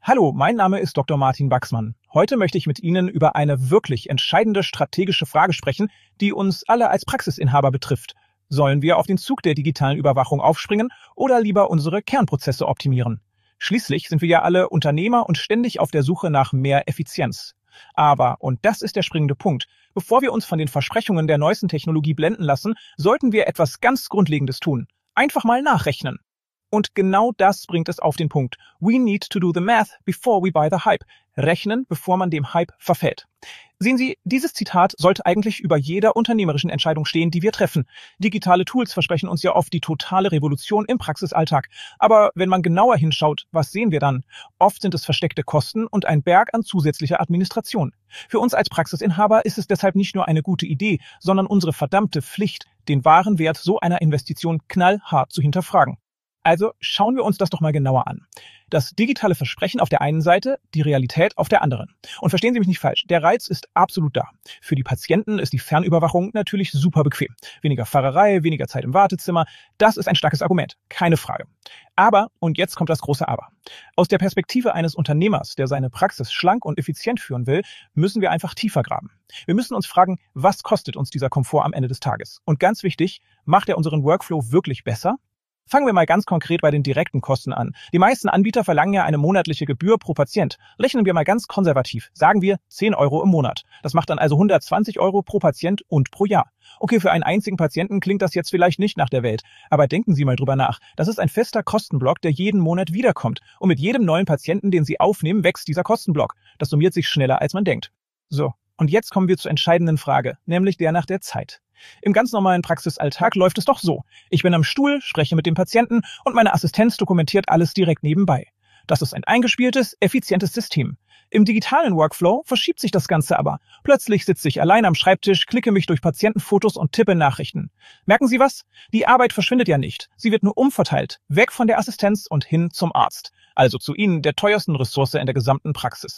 Hallo, mein Name ist Dr. Martin Wachsmann. Heute möchte ich mit Ihnen über eine wirklich entscheidende strategische Frage sprechen, die uns alle als Praxisinhaber betrifft. Sollen wir auf den Zug der digitalen Überwachung aufspringen oder lieber unsere Kernprozesse optimieren? Schließlich sind wir ja alle Unternehmer und ständig auf der Suche nach mehr Effizienz. Aber, und das ist der springende Punkt, bevor wir uns von den Versprechungen der neuesten Technologie blenden lassen, sollten wir etwas ganz Grundlegendes tun. Einfach mal nachrechnen. Und genau das bringt es auf den Punkt. We need to do the math before we buy the hype. Rechnen, bevor man dem Hype verfällt. Sehen Sie, dieses Zitat sollte eigentlich über jeder unternehmerischen Entscheidung stehen, die wir treffen. Digitale Tools versprechen uns ja oft die totale Revolution im Praxisalltag. Aber wenn man genauer hinschaut, was sehen wir dann? Oft sind es versteckte Kosten und ein Berg an zusätzlicher Administration. Für uns als Praxisinhaber ist es deshalb nicht nur eine gute Idee, sondern unsere verdammte Pflicht, den wahren Wert so einer Investition knallhart zu hinterfragen. Also schauen wir uns das doch mal genauer an. Das digitale Versprechen auf der einen Seite, die Realität auf der anderen. Und verstehen Sie mich nicht falsch, der Reiz ist absolut da. Für die Patienten ist die Fernüberwachung natürlich super bequem. Weniger Fahrerei, weniger Zeit im Wartezimmer, das ist ein starkes Argument, keine Frage. Aber, und jetzt kommt das große Aber, aus der Perspektive eines Unternehmers, der seine Praxis schlank und effizient führen will, müssen wir einfach tiefer graben. Wir müssen uns fragen, was kostet uns dieser Komfort am Ende des Tages? Und ganz wichtig, macht er unseren Workflow wirklich besser? Fangen wir mal ganz konkret bei den direkten Kosten an. Die meisten Anbieter verlangen ja eine monatliche Gebühr pro Patient. Rechnen wir mal ganz konservativ. Sagen wir 10 Euro im Monat. Das macht dann also 120 Euro pro Patient und pro Jahr. Okay, für einen einzigen Patienten klingt das jetzt vielleicht nicht nach der Welt. Aber denken Sie mal drüber nach. Das ist ein fester Kostenblock, der jeden Monat wiederkommt. Und mit jedem neuen Patienten, den Sie aufnehmen, wächst dieser Kostenblock. Das summiert sich schneller, als man denkt. So, und jetzt kommen wir zur entscheidenden Frage, nämlich der nach der Zeit. Im ganz normalen Praxisalltag läuft es doch so. Ich bin am Stuhl, spreche mit dem Patienten und meine Assistenz dokumentiert alles direkt nebenbei. Das ist ein eingespieltes, effizientes System. Im digitalen Workflow verschiebt sich das Ganze aber. Plötzlich sitze ich allein am Schreibtisch, klicke mich durch Patientenfotos und tippe Nachrichten. Merken Sie was? Die Arbeit verschwindet ja nicht. Sie wird nur umverteilt, weg von der Assistenz und hin zum Arzt. Also zu Ihnen, der teuersten Ressource in der gesamten Praxis.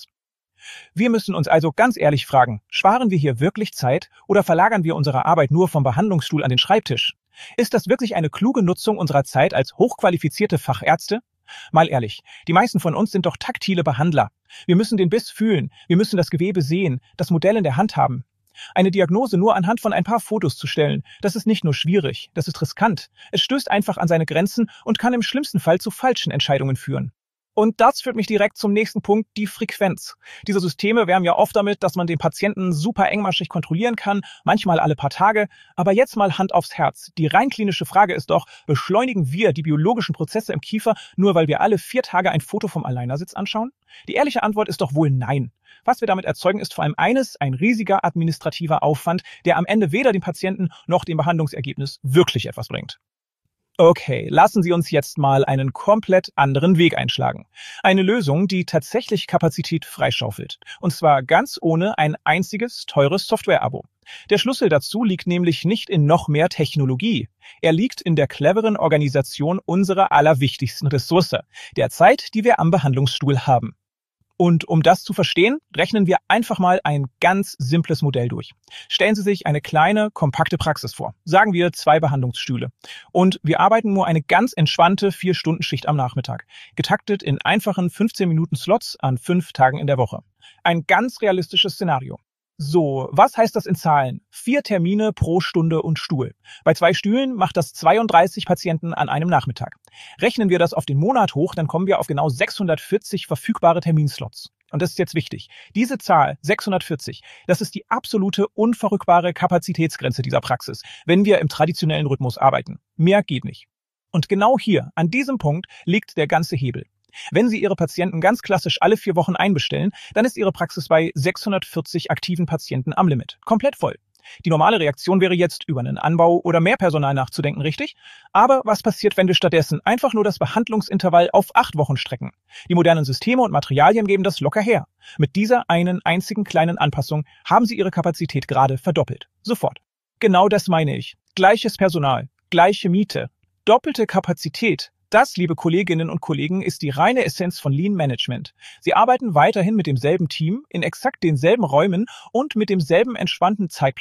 Wir müssen uns also ganz ehrlich fragen, sparen wir hier wirklich Zeit oder verlagern wir unsere Arbeit nur vom Behandlungsstuhl an den Schreibtisch? Ist das wirklich eine kluge Nutzung unserer Zeit als hochqualifizierte Fachärzte? Mal ehrlich, die meisten von uns sind doch taktile Behandler. Wir müssen den Biss fühlen, wir müssen das Gewebe sehen, das Modell in der Hand haben. Eine Diagnose nur anhand von ein paar Fotos zu stellen, das ist nicht nur schwierig, das ist riskant. Es stößt einfach an seine Grenzen und kann im schlimmsten Fall zu falschen Entscheidungen führen. Und das führt mich direkt zum nächsten Punkt, die Frequenz. Diese Systeme werben ja oft damit, dass man den Patienten super engmaschig kontrollieren kann, manchmal alle paar Tage. Aber jetzt mal Hand aufs Herz. Die rein klinische Frage ist doch, beschleunigen wir die biologischen Prozesse im Kiefer, nur weil wir alle 4 Tage ein Foto vom Alleinersitz anschauen? Die ehrliche Antwort ist doch wohl nein. Was wir damit erzeugen, ist vor allem eines, ein riesiger administrativer Aufwand, der am Ende weder dem Patienten noch dem Behandlungsergebnis wirklich etwas bringt. Okay, lassen Sie uns jetzt mal einen komplett anderen Weg einschlagen. Eine Lösung, die tatsächlich Kapazität freischaufelt. Und zwar ganz ohne ein einziges teures Software-Abo. Der Schlüssel dazu liegt nämlich nicht in noch mehr Technologie. Er liegt in der cleveren Organisation unserer allerwichtigsten Ressource, der Zeit, die wir am Behandlungsstuhl haben. Und um das zu verstehen, rechnen wir einfach mal ein ganz simples Modell durch. Stellen Sie sich eine kleine, kompakte Praxis vor. Sagen wir 2 Behandlungsstühle. Und wir arbeiten nur eine ganz entspannte 4-Stunden-Schicht am Nachmittag. Getaktet in einfachen 15-Minuten-Slots an 5 Tagen in der Woche. Ein ganz realistisches Szenario. So, was heißt das in Zahlen? 4 Termine pro Stunde und Stuhl. Bei 2 Stühlen macht das 32 Patienten an einem Nachmittag. Rechnen wir das auf den Monat hoch, dann kommen wir auf genau 640 verfügbare Terminslots. Und das ist jetzt wichtig. Diese Zahl, 640, das ist die absolute, unverrückbare Kapazitätsgrenze dieser Praxis, wenn wir im traditionellen Rhythmus arbeiten. Mehr geht nicht. Und genau hier, an diesem Punkt, liegt der ganze Hebel. Wenn Sie Ihre Patienten ganz klassisch alle 4 Wochen einbestellen, dann ist Ihre Praxis bei 640 aktiven Patienten am Limit. Komplett voll. Die normale Reaktion wäre jetzt, über einen Anbau oder mehr Personal nachzudenken, richtig? Aber was passiert, wenn wir stattdessen einfach nur das Behandlungsintervall auf 8 Wochen strecken? Die modernen Systeme und Materialien geben das locker her. Mit dieser einen einzigen kleinen Anpassung haben Sie Ihre Kapazität gerade verdoppelt. Sofort. Genau das meine ich. Gleiches Personal, gleiche Miete, doppelte Kapazität. Das, liebe Kolleginnen und Kollegen, ist die reine Essenz von Lean Management. Sie arbeiten weiterhin mit demselben Team, in exakt denselben Räumen und mit demselben entspannten Zeitplan.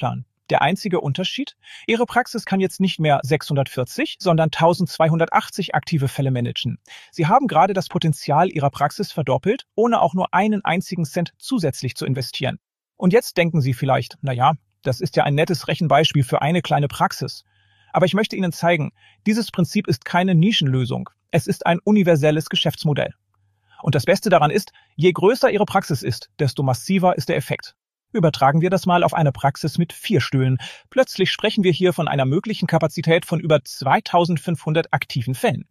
Der einzige Unterschied? Ihre Praxis kann jetzt nicht mehr 640, sondern 1280 aktive Fälle managen. Sie haben gerade das Potenzial Ihrer Praxis verdoppelt, ohne auch nur einen einzigen Cent zusätzlich zu investieren. Und jetzt denken Sie vielleicht, naja, das ist ja ein nettes Rechenbeispiel für eine kleine Praxis. Aber ich möchte Ihnen zeigen, dieses Prinzip ist keine Nischenlösung. Es ist ein universelles Geschäftsmodell. Und das Beste daran ist, je größer Ihre Praxis ist, desto massiver ist der Effekt. Übertragen wir das mal auf eine Praxis mit 4 Stühlen. Plötzlich sprechen wir hier von einer möglichen Kapazität von über 2500 aktiven Fällen.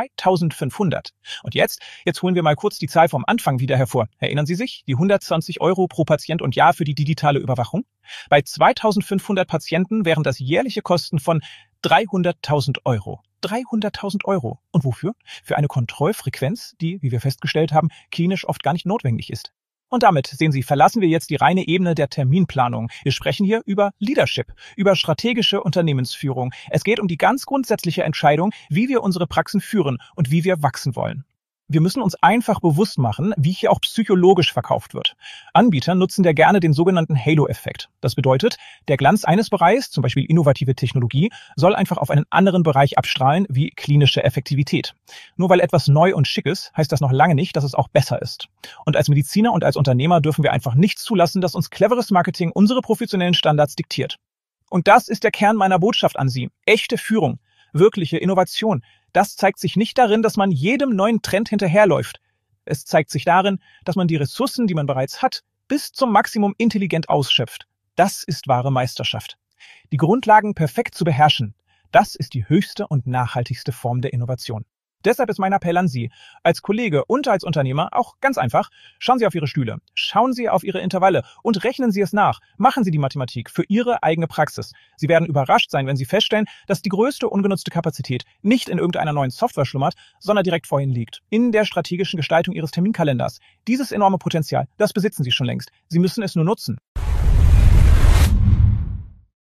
2500. Und jetzt holen wir mal kurz die Zahl vom Anfang wieder hervor. Erinnern Sie sich? Die 120 Euro pro Patient und Jahr für die digitale Überwachung? Bei 2500 Patienten wären das jährliche Kosten von 300.000 Euro. 300.000 Euro. Und wofür? Für eine Kontrollfrequenz, die, wie wir festgestellt haben, klinisch oft gar nicht notwendig ist. Und damit, sehen Sie, verlassen wir jetzt die reine Ebene der Terminplanung. Wir sprechen hier über Leadership, über strategische Unternehmensführung. Es geht um die ganz grundsätzliche Entscheidung, wie wir unsere Praxen führen und wie wir wachsen wollen. Wir müssen uns einfach bewusst machen, wie hier auch psychologisch verkauft wird. Anbieter nutzen da gerne den sogenannten Halo-Effekt. Das bedeutet, der Glanz eines Bereichs, zum Beispiel innovative Technologie, soll einfach auf einen anderen Bereich abstrahlen, wie klinische Effektivität. Nur weil etwas neu und schick ist, heißt das noch lange nicht, dass es auch besser ist. Und als Mediziner und als Unternehmer dürfen wir einfach nicht zulassen, dass uns cleveres Marketing unsere professionellen Standards diktiert. Und das ist der Kern meiner Botschaft an Sie. Echte Führung, wirkliche Innovation. Das zeigt sich nicht darin, dass man jedem neuen Trend hinterherläuft. Es zeigt sich darin, dass man die Ressourcen, die man bereits hat, bis zum Maximum intelligent ausschöpft. Das ist wahre Meisterschaft. Die Grundlagen perfekt zu beherrschen, das ist die höchste und nachhaltigste Form der Innovation. Deshalb ist mein Appell an Sie, als Kollege und als Unternehmer auch ganz einfach, schauen Sie auf Ihre Stühle, schauen Sie auf Ihre Intervalle und rechnen Sie es nach. Machen Sie die Mathematik für Ihre eigene Praxis. Sie werden überrascht sein, wenn Sie feststellen, dass die größte ungenutzte Kapazität nicht in irgendeiner neuen Software schlummert, sondern direkt vor Ihnen liegt, in der strategischen Gestaltung Ihres Terminkalenders. Dieses enorme Potenzial, das besitzen Sie schon längst. Sie müssen es nur nutzen.